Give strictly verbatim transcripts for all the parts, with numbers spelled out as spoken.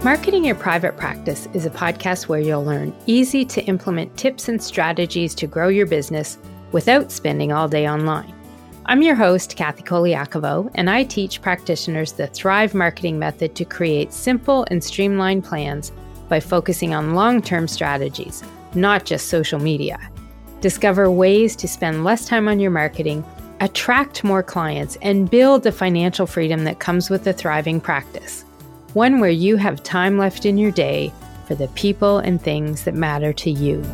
Marketing Your Private Practice is a podcast where you'll learn easy to implement tips and strategies to grow your business without spending all day online. I'm your host, Kathy Koliakovo, and I teach practitioners the Thrive marketing method to create simple and streamlined plans by focusing on long-term strategies, not just social media. Discover ways to spend less time on your marketing, attract more clients, and build the financial freedom that comes with a thriving practice. One where you have time left in your day for the people and things that matter to you.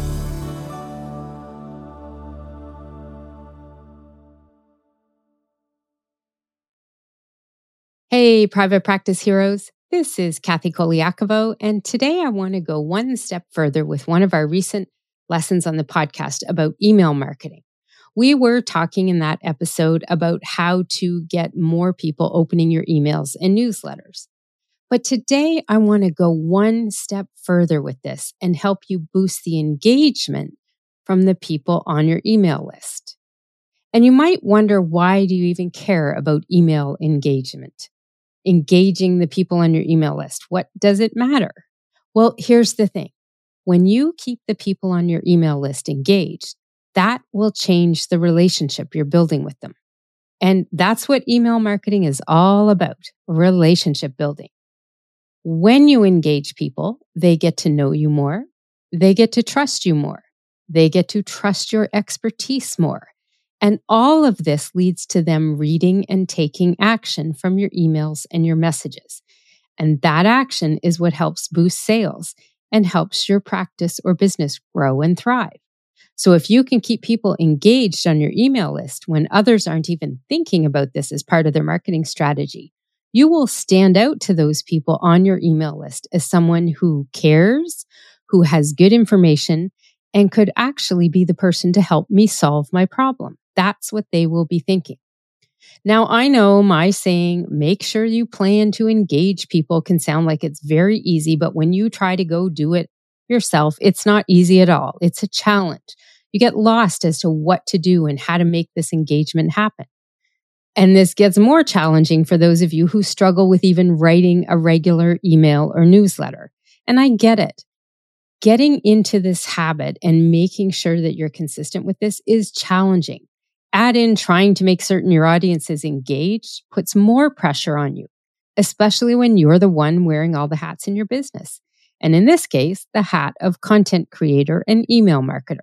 Hey, private practice heroes. This is Kathy Koliakovo, and today I want to go one step further with one of our recent lessons on the podcast about email marketing. We were talking in that episode about how to get more people opening your emails and newsletters. But today I want to go one step further with this and help you boost the engagement from the people on your email list. And you might wonder, why do you even care about email engagement? Engaging the people on your email list. What does it matter? Well, here's the thing. When you keep the people on your email list engaged, that will change the relationship you're building with them. And that's what email marketing is all about, relationship building. When you engage people, they get to know you more. They get to trust you more. They get to trust your expertise more. And all of this leads to them reading and taking action from your emails and your messages. And that action is what helps boost sales and helps your practice or business grow and thrive. So if you can keep people engaged on your email list when others aren't even thinking about this as part of their marketing strategy, you will stand out to those people on your email list as someone who cares, who has good information, and could actually be the person to help me solve my problem. That's what they will be thinking. Now, I know my saying, make sure you plan to engage people, can sound like it's very easy, but when you try to go do it yourself, it's not easy at all. It's a challenge. You get lost as to what to do and how to make this engagement happen. And this gets more challenging for those of you who struggle with even writing a regular email or newsletter. And I get it. Getting into this habit and making sure that you're consistent with this is challenging. Add in trying to make certain your audience is engaged puts more pressure on you, especially when you're the one wearing all the hats in your business. And in this case, the hat of content creator and email marketer.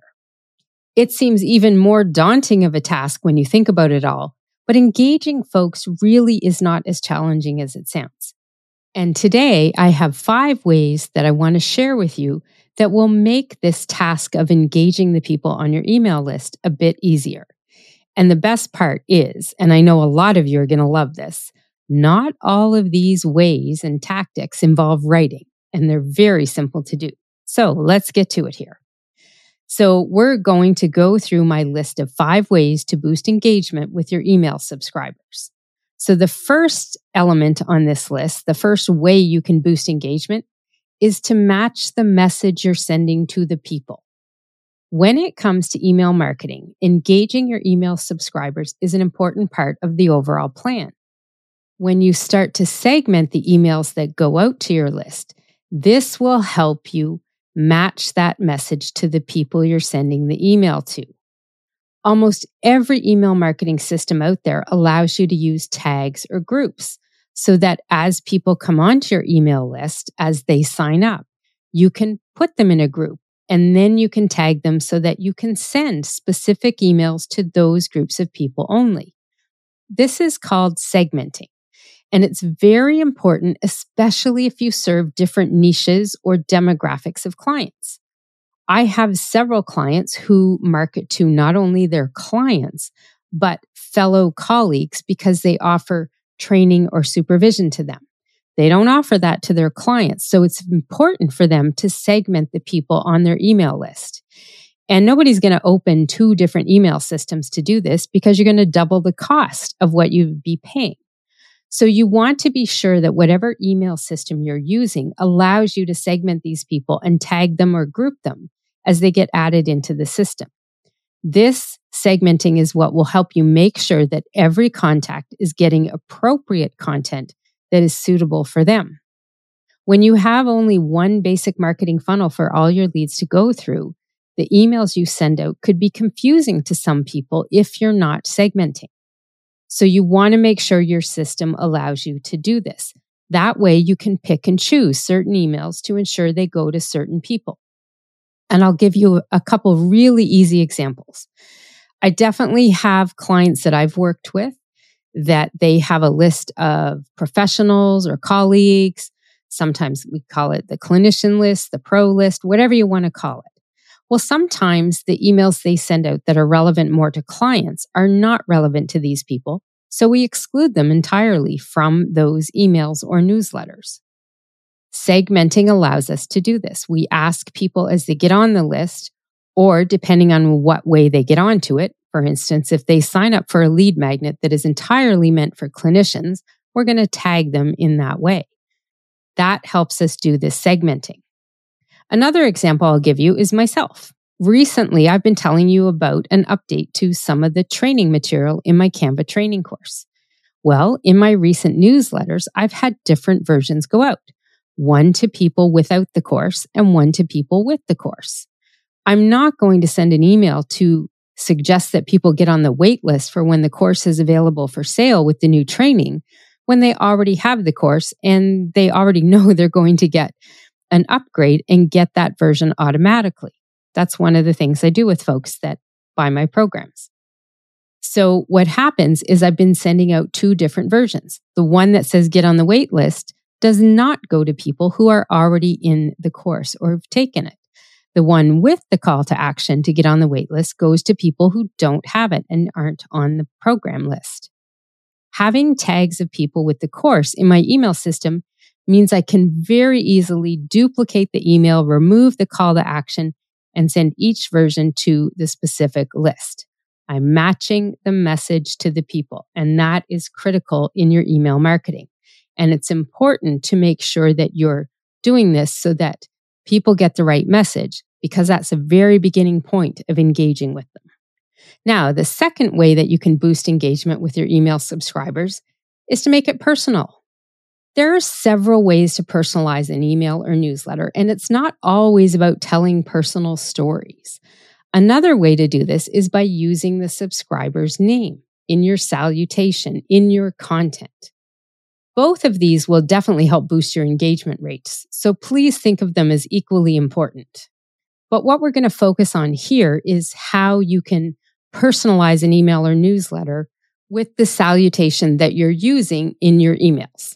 It seems even more daunting of a task when you think about it all. But engaging folks really is not as challenging as it sounds. And today I have five ways that I want to share with you that will make this task of engaging the people on your email list a bit easier. And the best part is, and I know a lot of you are going to love this, not all of these ways and tactics involve writing, and they're very simple to do. So let's get to it here. So we're going to go through my list of five ways to boost engagement with your email subscribers. So the first element on this list, the first way you can boost engagement, is to match the message you're sending to the people. When it comes to email marketing, engaging your email subscribers is an important part of the overall plan. When you start to segment the emails that go out to your list, this will help you match that message to the people you're sending the email to. Almost every email marketing system out there allows you to use tags or groups so that as people come onto your email list, as they sign up, you can put them in a group and then you can tag them so that you can send specific emails to those groups of people only. This is called segmenting. And it's very important, especially if you serve different niches or demographics of clients. I have several clients who market to not only their clients, but fellow colleagues because they offer training or supervision to them. They don't offer that to their clients. So it's important for them to segment the people on their email list. And nobody's going to open two different email systems to do this because you're going to double the cost of what you'd be paying. So you want to be sure that whatever email system you're using allows you to segment these people and tag them or group them as they get added into the system. This segmenting is what will help you make sure that every contact is getting appropriate content that is suitable for them. When you have only one basic marketing funnel for all your leads to go through, the emails you send out could be confusing to some people if you're not segmenting. So you want to make sure your system allows you to do this. That way you can pick and choose certain emails to ensure they go to certain people. And I'll give you a couple really easy examples. I definitely have clients that I've worked with that they have a list of professionals or colleagues. Sometimes we call it the clinician list, the pro list, whatever you want to call it. Well, sometimes the emails they send out that are relevant more to clients are not relevant to these people. So we exclude them entirely from those emails or newsletters. Segmenting allows us to do this. We ask people as they get on the list, or depending on what way they get onto it. For instance, if they sign up for a lead magnet that is entirely meant for clinicians, we're going to tag them in that way. That helps us do this segmenting. Another example I'll give you is myself. Recently, I've been telling you about an update to some of the training material in my Canva training course. Well, in my recent newsletters, I've had different versions go out. One to people without the course and one to people with the course. I'm not going to send an email to suggest that people get on the wait list for when the course is available for sale with the new training when they already have the course and they already know they're going to get an upgrade and get that version automatically. That's one of the things I do with folks that buy my programs. So what happens is I've been sending out two different versions. The one that says get on the wait list does not go to people who are already in the course or have taken it. The one with the call to action to get on the wait list goes to people who don't have it and aren't on the program list. Having tags of people with the course in my email system means I can very easily duplicate the email, remove the call to action, and send each version to the specific list. I'm matching the message to the people, and that is critical in your email marketing. And it's important to make sure that you're doing this so that people get the right message, because that's a very beginning point of engaging with them. Now, the second way that you can boost engagement with your email subscribers is to make it personal. There are several ways to personalize an email or newsletter, and it's not always about telling personal stories. Another way to do this is by using the subscriber's name in your salutation, in your content. Both of these will definitely help boost your engagement rates, so please think of them as equally important. But what we're going to focus on here is how you can personalize an email or newsletter with the salutation that you're using in your emails.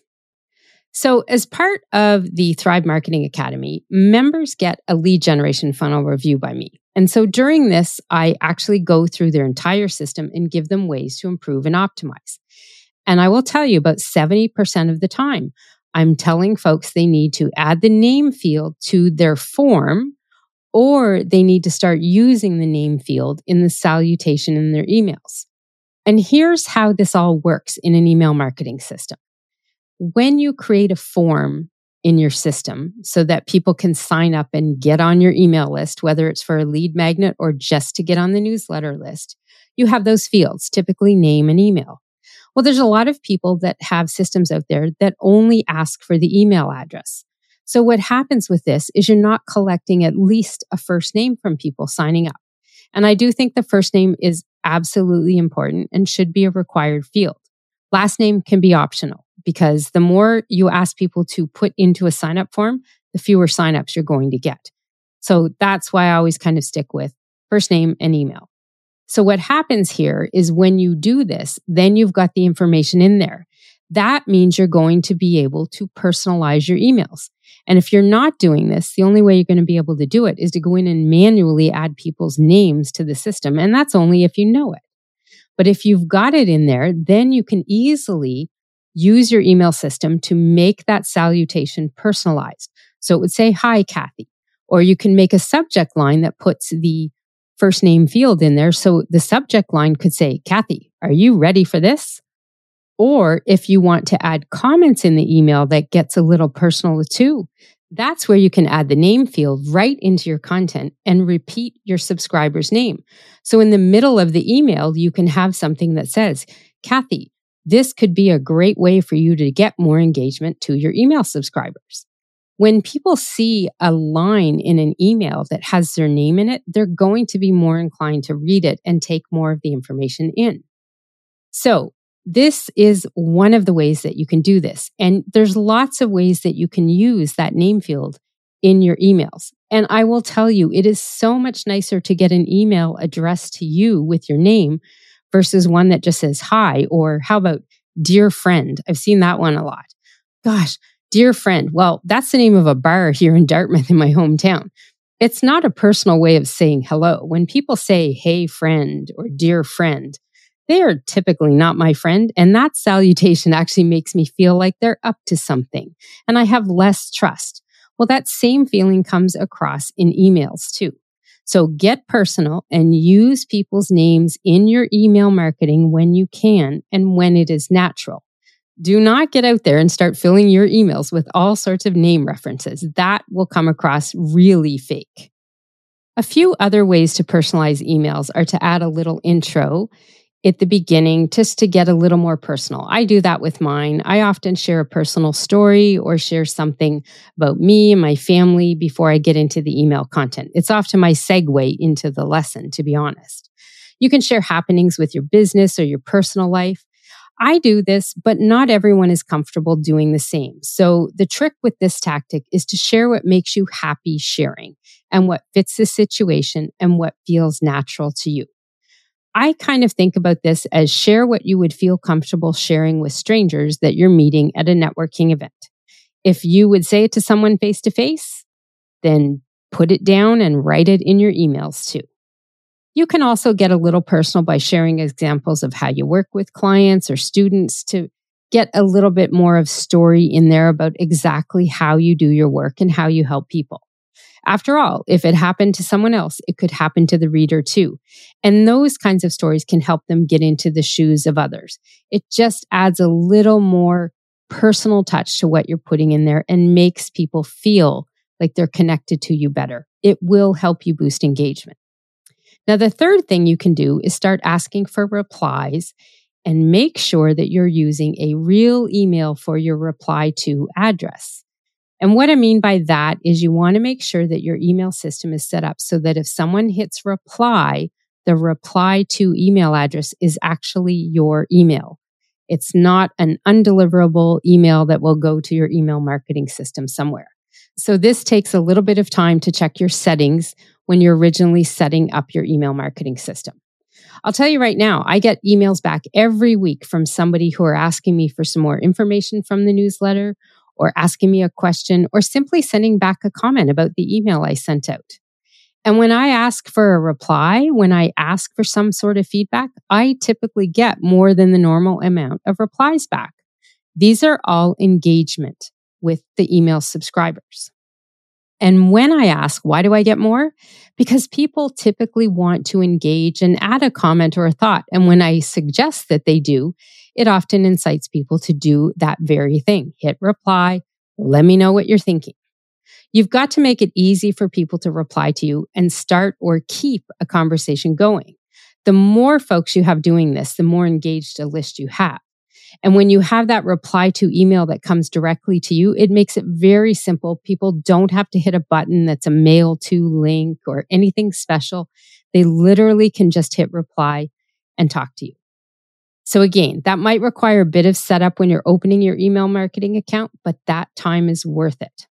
So as part of the Thrive Marketing Academy, members get a lead generation funnel review by me. And so during this, I actually go through their entire system and give them ways to improve and optimize. And I will tell you about seventy percent of the time, I'm telling folks they need to add the name field to their form, or they need to start using the name field in the salutation in their emails. And here's how this all works in an email marketing system. When you create a form in your system so that people can sign up and get on your email list, whether it's for a lead magnet or just to get on the newsletter list, you have those fields, typically name and email. Well, there's a lot of people that have systems out there that only ask for the email address. So what happens with this is you're not collecting at least a first name from people signing up. And I do think the first name is absolutely important and should be a required field. Last name can be optional, because the more you ask people to put into a sign-up form, the fewer sign-ups you're going to get. So that's why I always kind of stick with first name and email. So what happens here is when you do this, then you've got the information in there. That means you're going to be able to personalize your emails. And if you're not doing this, the only way you're going to be able to do it is to go in and manually add people's names to the system. And that's only if you know it. But if you've got it in there, then you can easily use your email system to make that salutation personalized. So it would say, "Hi, Kathy." Or you can make a subject line that puts the first name field in there. So the subject line could say, "Kathy, are you ready for this?" Or if you want to add comments in the email that gets a little personal too, that's where you can add the name field right into your content and repeat your subscriber's name. So in the middle of the email, you can have something that says, "Kathy, this could be a great way for you to get more engagement to your email subscribers." When people see a line in an email that has their name in it, they're going to be more inclined to read it and take more of the information in. So this is one of the ways that you can do this. And there's lots of ways that you can use that name field in your emails. And I will tell you, it is so much nicer to get an email addressed to you with your name versus one that just says hi, or how about dear friend? I've seen that one a lot. Gosh, dear friend. Well, that's the name of a bar here in Dartmouth in my hometown. It's not a personal way of saying hello. When people say, hey friend or dear friend, they are typically not my friend. And that salutation actually makes me feel like they're up to something and I have less trust. Well, that same feeling comes across in emails too. So get personal and use people's names in your email marketing when you can and when it is natural. Do not get out there and start filling your emails with all sorts of name references. That will come across really fake. A few other ways to personalize emails are to add a little intro at the beginning, just to get a little more personal. I do that with mine. I often share a personal story or share something about me and my family before I get into the email content. It's often my segue into the lesson, to be honest. You can share happenings with your business or your personal life. I do this, but not everyone is comfortable doing the same. So the trick with this tactic is to share what makes you happy sharing and what fits the situation and what feels natural to you. I kind of think about this as share what you would feel comfortable sharing with strangers that you're meeting at a networking event. If you would say it to someone face to face, then put it down and write it in your emails too. You can also get a little personal by sharing examples of how you work with clients or students to get a little bit more of story in there about exactly how you do your work and how you help people. After all, if it happened to someone else, it could happen to the reader too. And those kinds of stories can help them get into the shoes of others. It just adds a little more personal touch to what you're putting in there and makes people feel like they're connected to you better. It will help you boost engagement. Now, the third thing you can do is start asking for replies and make sure that you're using a real email for your reply to address. And what I mean by that is you want to make sure that your email system is set up so that if someone hits reply, the reply to email address is actually your email. It's not an undeliverable email that will go to your email marketing system somewhere. So this takes a little bit of time to check your settings when you're originally setting up your email marketing system. I'll tell you right now, I get emails back every week from somebody who are asking me for some more information from the newsletter, or asking me a question, or simply sending back a comment about the email I sent out. And when I ask for a reply, when I ask for some sort of feedback, I typically get more than the normal amount of replies back. These are all engagement with the email subscribers. And when I ask, why do I get more? Because people typically want to engage and add a comment or a thought. And when I suggest that they do, it often incites people to do that very thing. Hit reply. Let me know what you're thinking. You've got to make it easy for people to reply to you and start or keep a conversation going. The more folks you have doing this, the more engaged a list you have. And when you have that reply to email that comes directly to you, it makes it very simple. People don't have to hit a button that's a mail to link or anything special. They literally can just hit reply and talk to you. So again, that might require a bit of setup when you're opening your email marketing account, but that time is worth it.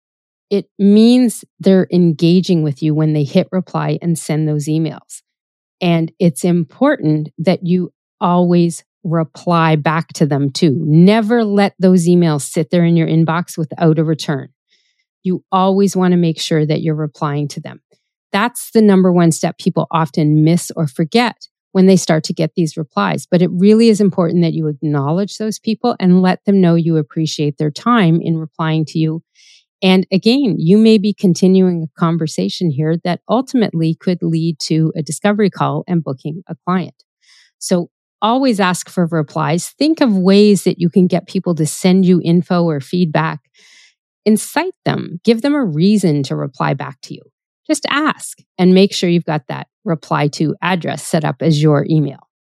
It means they're engaging with you when they hit reply and send those emails. And it's important that you always reply back to them too. Never let those emails sit there in your inbox without a return. You always want to make sure that you're replying to them. That's the number one step people often miss or forget when they start to get these replies. But it really is important that you acknowledge those people and let them know you appreciate their time in replying to you. And again, you may be continuing a conversation here that ultimately could lead to a discovery call and booking a client. So always ask for replies. Think of ways that you can get people to send you info or feedback. Incite them. Give them a reason to reply back to you. Just ask and make sure you've got that reply to address set up as your email.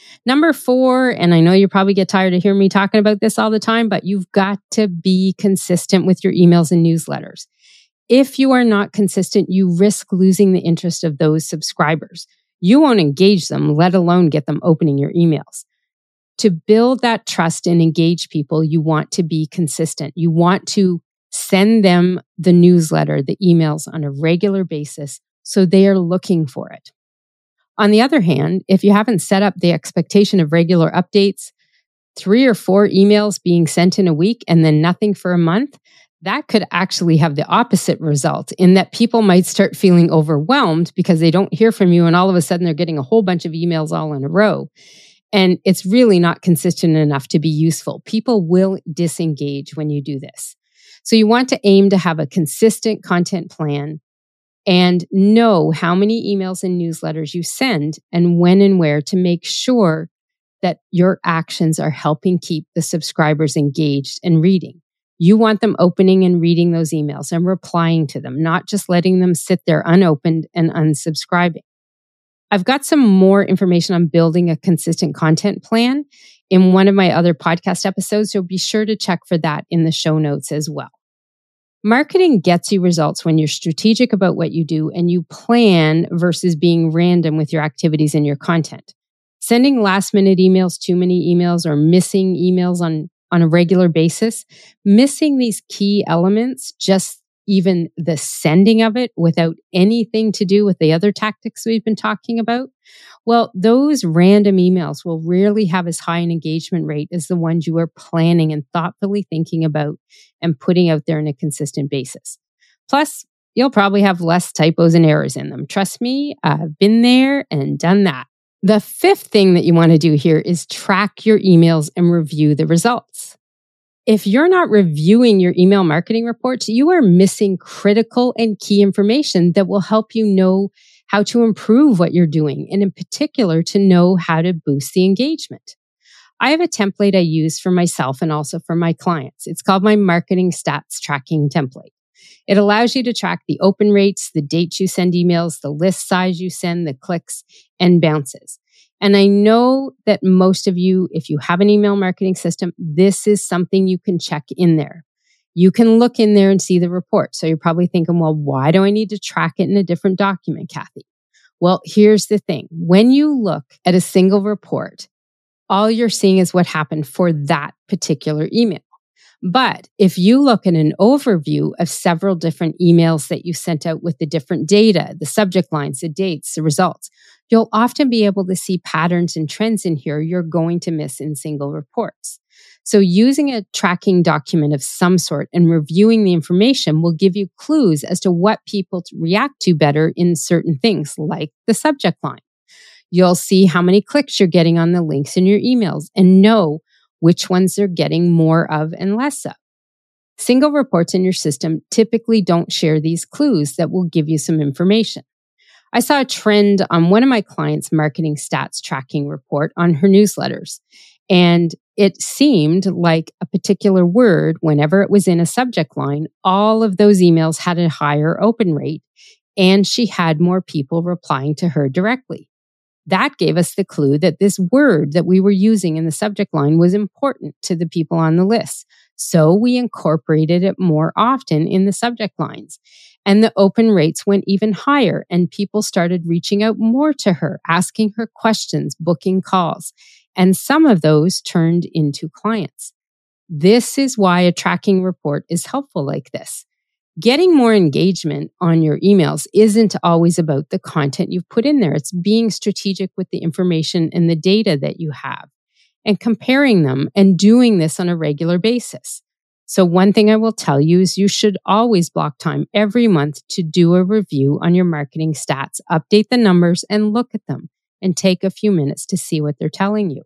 Number four, and I know you probably get tired of hearing me talking about this all the time, but you've got to be consistent with your emails and newsletters. If you are not consistent, you risk losing the interest of those subscribers. You won't engage them, let alone get them opening your emails. To build that trust and engage people, you want to be consistent. You want to send them the newsletter, the emails on a regular basis so they are looking for it. On the other hand, if you haven't set up the expectation of regular updates, three or four emails being sent in a week and then nothing for a month, that could actually have the opposite result in that people might start feeling overwhelmed because they don't hear from you and all of a sudden they're getting a whole bunch of emails all in a row. And it's really not consistent enough to be useful. People will disengage when you do this. So you want to aim to have a consistent content plan and know how many emails and newsletters you send and when and where to make sure that your actions are helping keep the subscribers engaged and reading. You want them opening and reading those emails and replying to them, not just letting them sit there unopened and unsubscribing. I've got some more information on building a consistent content plan in one of my other podcast episodes, so be sure to check for that in the show notes as well. Marketing gets you results when you're strategic about what you do and you plan versus being random with your activities and your content. Sending last minute emails, too many emails, or missing emails on, on a regular basis, missing these key elements, just even the sending of it without anything to do with the other tactics we've been talking about, well, those random emails will rarely have as high an engagement rate as the ones you are planning and thoughtfully thinking about and putting out there on a consistent basis. Plus, you'll probably have less typos and errors in them. Trust me, I've been there and done that. The fifth thing that you want to do here is track your emails and review the results. If you're not reviewing your email marketing reports, you are missing critical and key information that will help you know how to improve what you're doing, and in particular, to know how to boost the engagement. I have a template I use for myself and also for my clients. It's called my marketing stats tracking template. It allows you to track the open rates, the dates you send emails, the list size you send, the clicks and bounces. And I know that most of you, if you have an email marketing system, this is something you can check in there. You can look in there and see the report. So you're probably thinking, well, why do I need to track it in a different document, Kathy? Well, here's the thing. When you look at a single report, all you're seeing is what happened for that particular email. But if you look at an overview of several different emails that you sent out with the different data, the subject lines, the dates, the results, you'll often be able to see patterns and trends in here you're going to miss in single reports. So using a tracking document of some sort and reviewing the information will give you clues as to what people react to better in certain things, like the subject line. You'll see how many clicks you're getting on the links in your emails and know which ones they're getting more of and less of. Single reports in your system typically don't share these clues that will give you some information. I saw a trend on one of my clients' marketing stats tracking report on her newsletters, and it seemed like a particular word, whenever it was in a subject line, all of those emails had a higher open rate, and she had more people replying to her directly. That gave us the clue that this word that we were using in the subject line was important to the people on the list. So we incorporated it more often in the subject lines. And the open rates went even higher, and people started reaching out more to her, asking her questions, booking calls. And some of those turned into clients. This is why a tracking report is helpful like this. Getting more engagement on your emails isn't always about the content you've put in there. It's being strategic with the information and the data that you have and comparing them and doing this on a regular basis. So one thing I will tell you is you should always block time every month to do a review on your marketing stats, update the numbers and look at them and take a few minutes to see what they're telling you.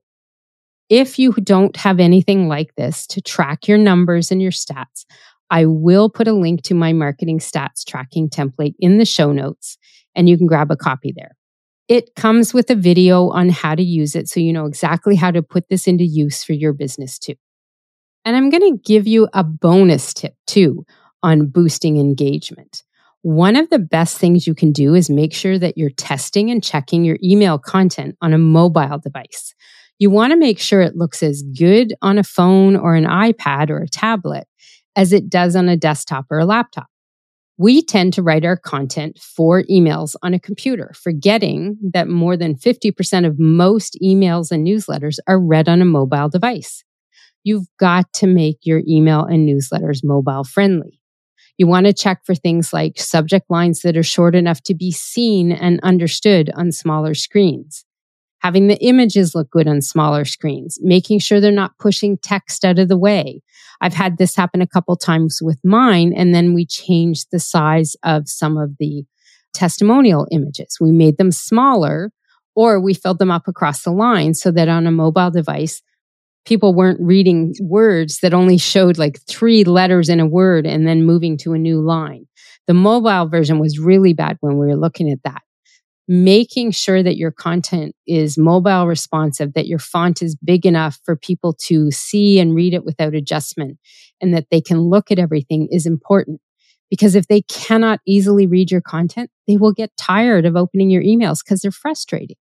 If you don't have anything like this to track your numbers and your stats, I will put a link to my marketing stats tracking template in the show notes, and you can grab a copy there. It comes with a video on how to use it so you know exactly how to put this into use for your business too. And I'm going to give you a bonus tip too on boosting engagement. One of the best things you can do is make sure that you're testing and checking your email content on a mobile device. You want to make sure it looks as good on a phone or an iPad or a tablet as it does on a desktop or a laptop. We tend to write our content for emails on a computer, forgetting that more than fifty percent of most emails and newsletters are read on a mobile device. You've got to make your email and newsletters mobile friendly. You want to check for things like subject lines that are short enough to be seen and understood on smaller screens. Having the images look good on smaller screens, making sure they're not pushing text out of the way. I've had this happen a couple times with mine, and then we changed the size of some of the testimonial images. We made them smaller, or we filled them up across the line so that on a mobile device, people weren't reading words that only showed like three letters in a word and then moving to a new line. The mobile version was really bad when we were looking at that. Making sure that your content is mobile responsive, that your font is big enough for people to see and read it without adjustment, and that they can look at everything is important. Because if they cannot easily read your content, they will get tired of opening your emails because they're frustrating.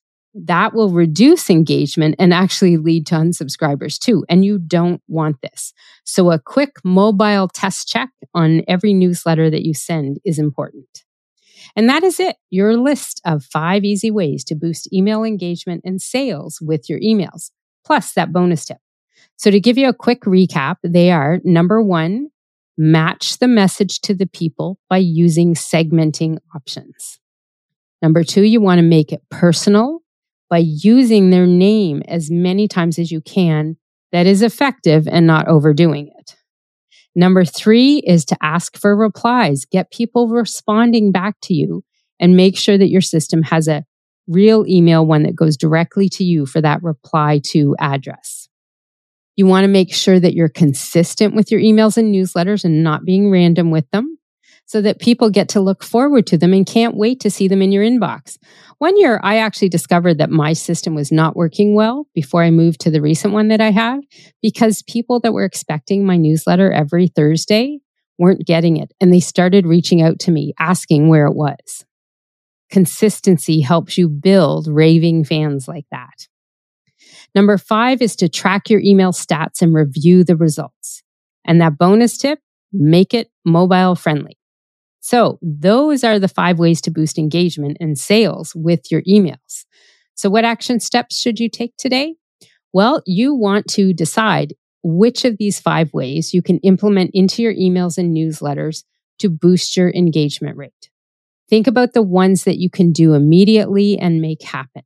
That will reduce engagement and actually lead to unsubscribers too. And you don't want this. So a quick mobile test check on every newsletter that you send is important. And that is it, your list of five easy ways to boost email engagement and sales with your emails, plus that bonus tip. So to give you a quick recap, they are number one, match the message to the people by using segmenting options. Number two, you want to make it personal by using their name as many times as you can. That is effective and not overdoing it. Number three is to ask for replies. Get people responding back to you and make sure that your system has a real email, one that goes directly to you for that reply to address. You want to make sure that you're consistent with your emails and newsletters and not being random with them so that people get to look forward to them and can't wait to see them in your inbox. One year, I actually discovered that my system was not working well before I moved to the recent one that I have because people that were expecting my newsletter every Thursday weren't getting it, and they started reaching out to me asking where it was. Consistency helps you build raving fans like that. Number five is to track your email stats and review the results. And that bonus tip, make it mobile friendly. So those are the five ways to boost engagement and sales with your emails. So what action steps should you take today? Well, you want to decide which of these five ways you can implement into your emails and newsletters to boost your engagement rate. Think about the ones that you can do immediately and make happen.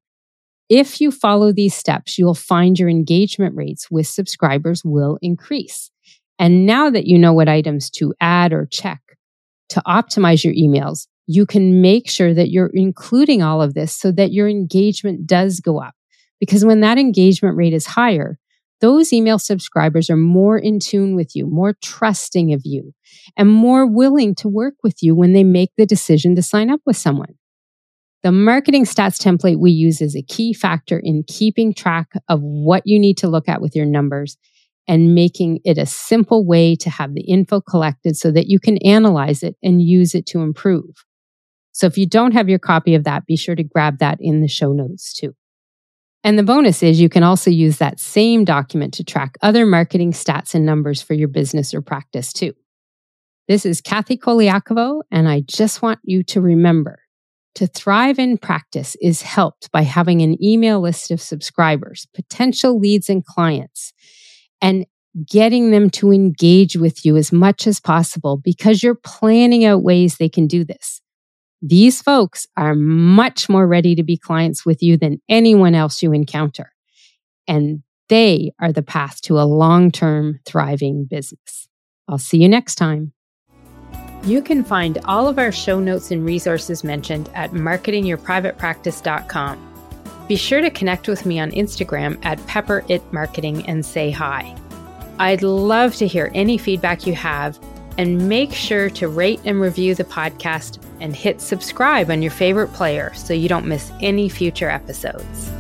If you follow these steps, you'll find your engagement rates with subscribers will increase. And now that you know what items to add or check to optimize your emails, you can make sure that you're including all of this so that your engagement does go up. Because when that engagement rate is higher, those email subscribers are more in tune with you, more trusting of you, and more willing to work with you when they make the decision to sign up with someone. The marketing stats template we use is a key factor in keeping track of what you need to look at with your numbers and making it a simple way to have the info collected so that you can analyze it and use it to improve. So if you don't have your copy of that, be sure to grab that in the show notes too. And the bonus is you can also use that same document to track other marketing stats and numbers for your business or practice too. This is Kathy Koliakovo, and I just want you to remember to thrive in practice is helped by having an email list of subscribers, potential leads and clients, and getting them to engage with you as much as possible because you're planning out ways they can do this. These folks are much more ready to be clients with you than anyone else you encounter. And they are the path to a long-term thriving business. I'll see you next time. You can find all of our show notes and resources mentioned at marketing your private practice dot com. Be sure to connect with me on Instagram at pepper it marketing and say hi. I'd love to hear any feedback you have, and make sure to rate and review the podcast and hit subscribe on your favorite player so you don't miss any future episodes.